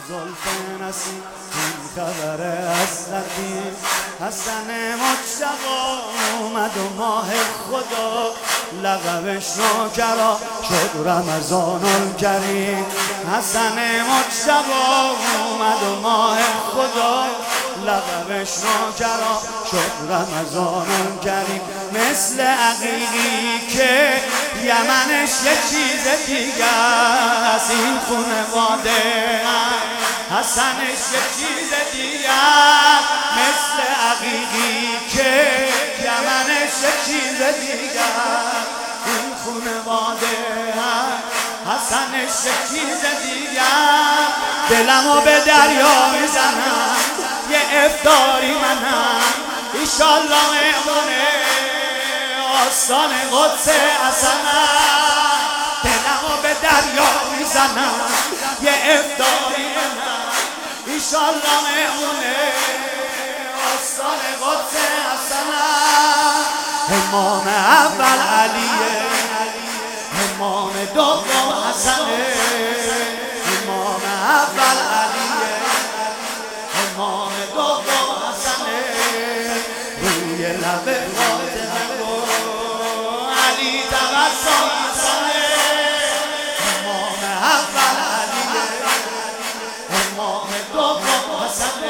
زلف نسیم این خبر حسرتی حسن مجتبی اومد و ماه خدا لقبش نوکرا شد رمضان الکریم. حسن مجتبی اومد و ماه خدا لقبش نوکرا شد رمضان الکریم. مثل عقیقی که یمنش یه چیز دیگه است، این خونواده حسنش یه چیز دیگه است. مثل عقیقی که یمنش یه چیز دیگه است، این خونواده حسنش یه چیز دیگه است. دلمو به دریا میزنم یه افطاری منم ایشالله مهمونه آستان قدس حسنم. دلمو به دریا میزنم یه افطاری منم ایشالله مهمونه آستان قدس حسنم. امام اول علیه، امام دوم حسنه، امام اول علیه، امام دوم حسنه. روی لب فاطمه و علی تبسم حسنه. امام اول علیه، امام دوم حسنه.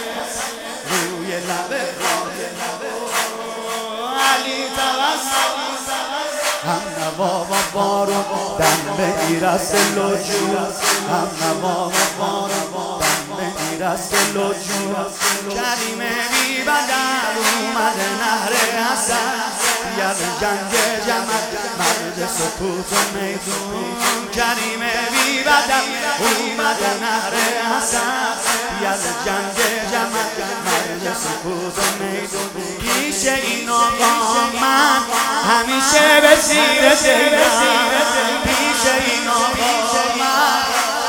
روی لب فاطمه و علی تبسم هم نوا و بارون دم میرسه لجوج، هم نوا و بارون دم میرسه لجوج. کریم بی بدر اومده نهر حسن یاد جنگ جمل مرد سکوت و میدون. کریم بی بدر اومده نهر حسن یاد جنگ جمل مرد سکوت و میدون. پیش این آقا من همیشه به زیر زیرم، پیش این آقا من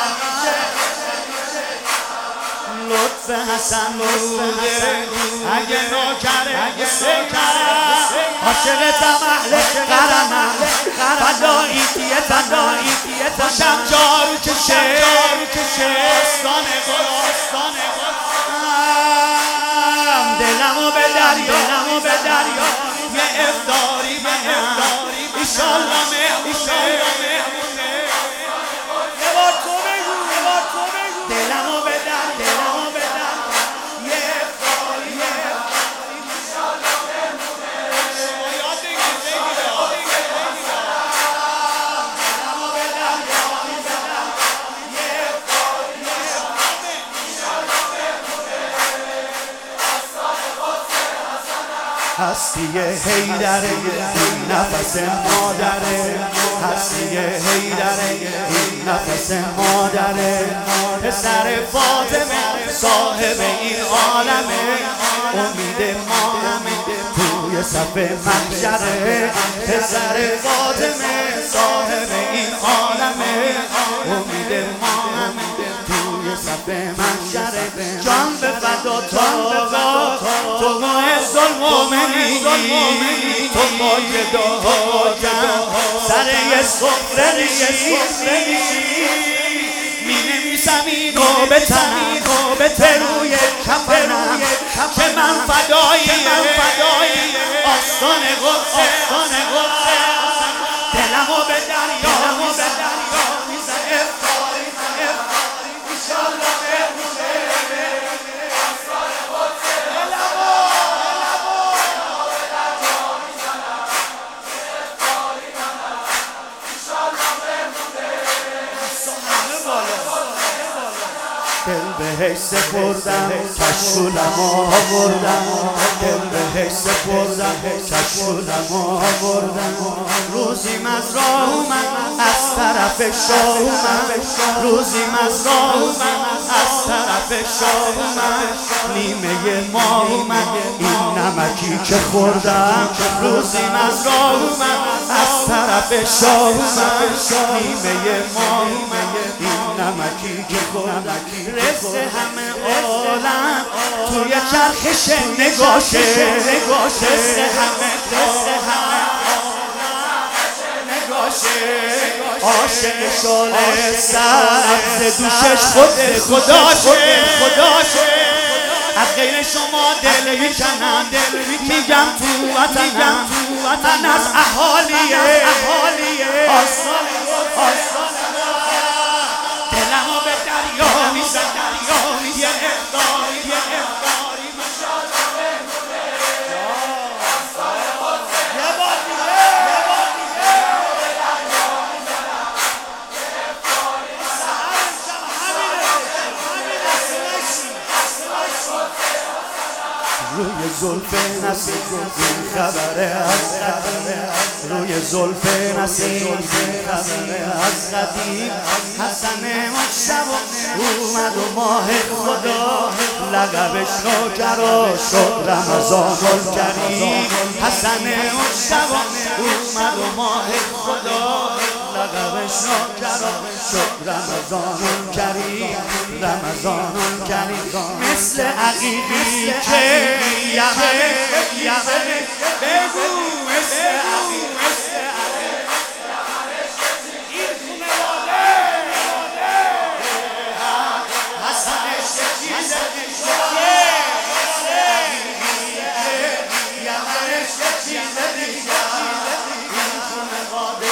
لطف حسن بوده اگه نوکره سکر عاشقتم اهل قرمم فداییتیه تنهاییتیه باشم جارو کشه آستان دلمو به دریا یه افطاری منم ایشالله مهمونه. یه بار تو بگو دلمو به دریا یه افطاری ایشالله مهمونه. یاد بگیر دلمو به دریا یه افطاری ایشالله مهمونه. هستی حیدره این نفس مادره، هستی حیدره این نفس مادره. پسر فاطمه صاحب این عالمه، امید ما همه توی صف محشره. پسر فاطمه صاحب این عالمه، امید ما همه توی صف محشره. جان به فدا تو معز المؤمنین، تو ماجدا سر یه سفره نشینی. می نویسم اینو به تنم به روی کفنم که من فداییم آستان قدس. دلمو به دریا میزن افطاری ایشالله مهمونه آستان قدس. دل بهش سپردم کشکولم آوردم، دل بهش سپردم کشکولم آوردم. روزی مزرعه اومد از طرف شاه اومد، روزی مزرعه اومد از طرف شاه اومد. نیمه ما اومد این نمکی که خوردم، روزی مزرعه اومد از طرف شاه اومد. نیمه ما اومد این نمکی که خوردم. رسه همه عالم توی چرخش نگاشه، رسه همه عالم نگاشه. عاشق شعله سبز دوشش خود خداشه. از غیر شما دل میکنم میگم تو وطنم من از اهالیه دلمو به دریا میزنم یه افطاری روی زلف نسیم این خبره از قدیم روی زلف نسیم این خبره از قدیم حسن مجتبی اومد و ماه خدا لقبش نوکر و شد رمضان الکریم. حسن مجتبی اومد و ماه خدا لقبش نوکر و شد رمضان الکریم. مثل عقیقی که یمن بگو مثل عقیقی این خونواده حسنش چیز دیگه یمنش چیز دیگه این خونواده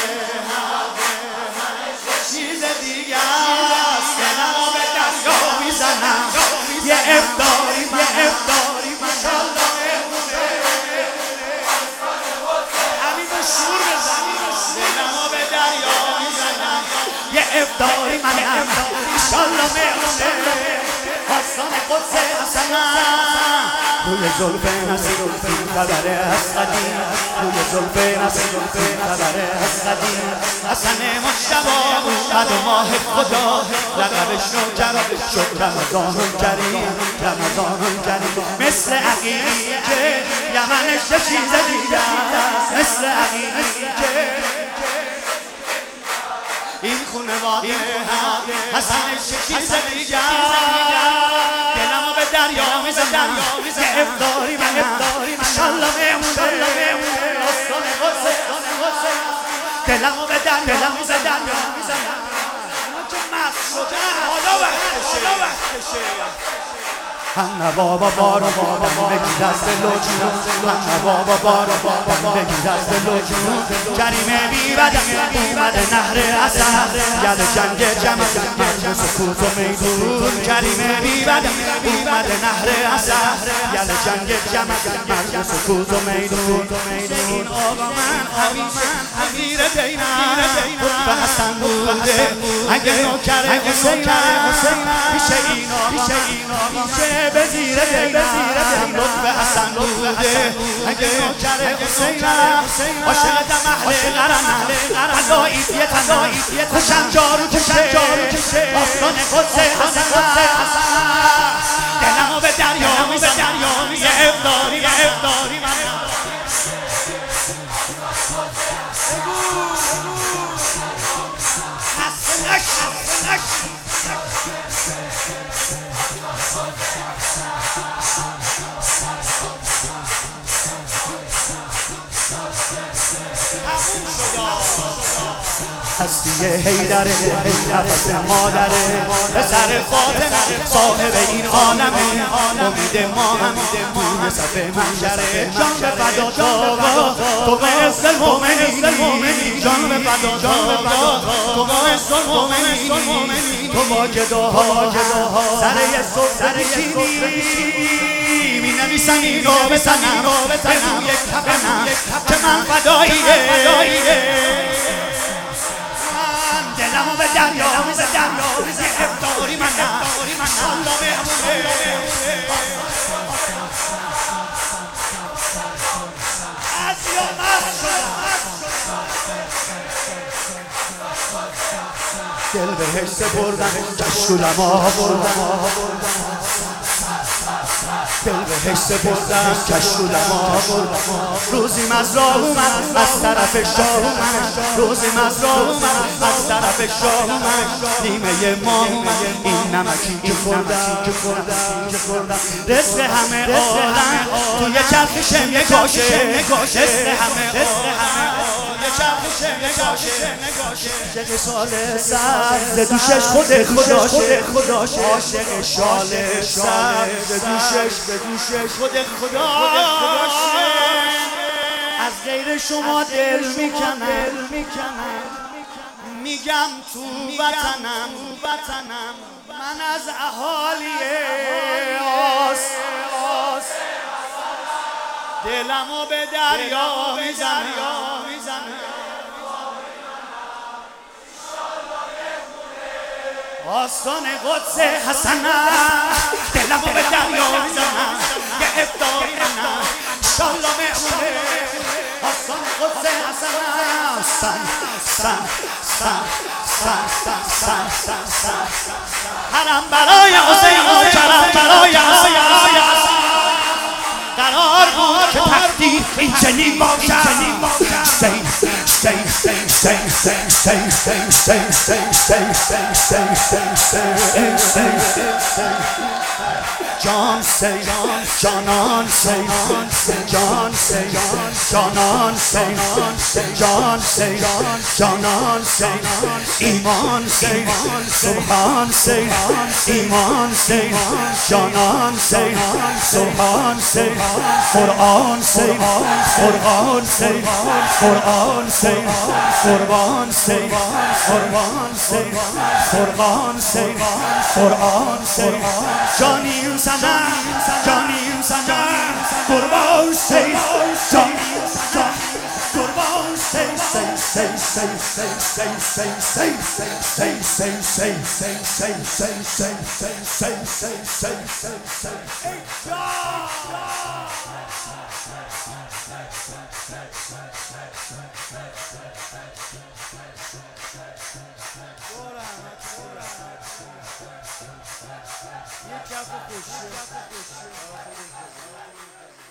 چیز دیگه است. دلمو به دریا میزنم یه افطاری ماشالله همین رو شور بزنیم دلمو به دریا میزنم یه افطاری منم ماشالله مهمونه آستان قدس حسنم روی زلف نسیم این خبره از قدیم روی زلف نسیم این خبره از قدیم حسن مجتبی اومد و ماه خدا لقبش نوکر شد رمضان الکریم. مثل عقیقی که یمنش چیز دیگه مثل عقیقی که این خونواده حسنش چیز دیگه دلمو به دریا میزنم یه افطاری منم ماشالله مهمونه آستان قدس دلمو به دریا میزنم که مست شدن حالا وقتشه هم بابا بارو بگی دست لوچنو هم بابا بارو بگی دست لوچنو کریمه بیبدم اومده نهر حسن یاد جنگ جمع سکوت و میدون کریمه بیبدم اومده نهر حسن یاد جنگ جمع سکوت و میدون این آقا من امیر دینم خود به حسن بوده اگه نوکر حسینم میشه این آقا میشه به زیر دینم لطف حسن بوده اگه نوکر حسینم عاشق دم اهل قرنم قضاییت خوشم جارو کشه آستان قدس حسن دلمو به دریا میزنم یه افطاری من هستی حیدره نفس مادره پسر فاطمه صاحب این عالمه امید ما هم توی صف محشره جان به فدا داغا تو قصد المؤمنین جان به فدا داغا تو قصد المؤمنین تو واجدها سر یه صبح بشینی می نویسم اینو بزنم به روی کفنم که من فداییه دلمو به دریا میزنم یه افطاری منم ماشالله مهمونه از یوم دل بهش سپردم کشکولم دل بهش سپردم کشکولم روزی مزرعه اومد از طرف شاه اومد روزی مزرعه اومد از طرف شاه اومد نیمه ما اومد این نمکی که خوردم رزق همه عالم توی چرخ شم کاشه رزق همه عالم عاشق شال سبز دوشش خود خداشه عاشق شال سبز دوشش خود خداشه از غیر شما دل میکنم میگم تو وطنم من از اهالی آس دلمو به دریا میزنم آستان قدس حسنم دلمو به دریا میزنم یه افطار کنم انشالله مهمونه آستان قدس حسنم حرم برای حسین و کرم برای حسین قرار بود که تقدیر این چنین باشد جان سی جانان سی جان سی جانان سی جان سی جانان سی ایمان سی سبحان سی ایمان سی جانان سی سبحان سی قرآن سی قرآن سی قرآن سی قربان سی قربان سی قربان سی قرآن سی جانی جانی قربان سی قربان یک کف خوشی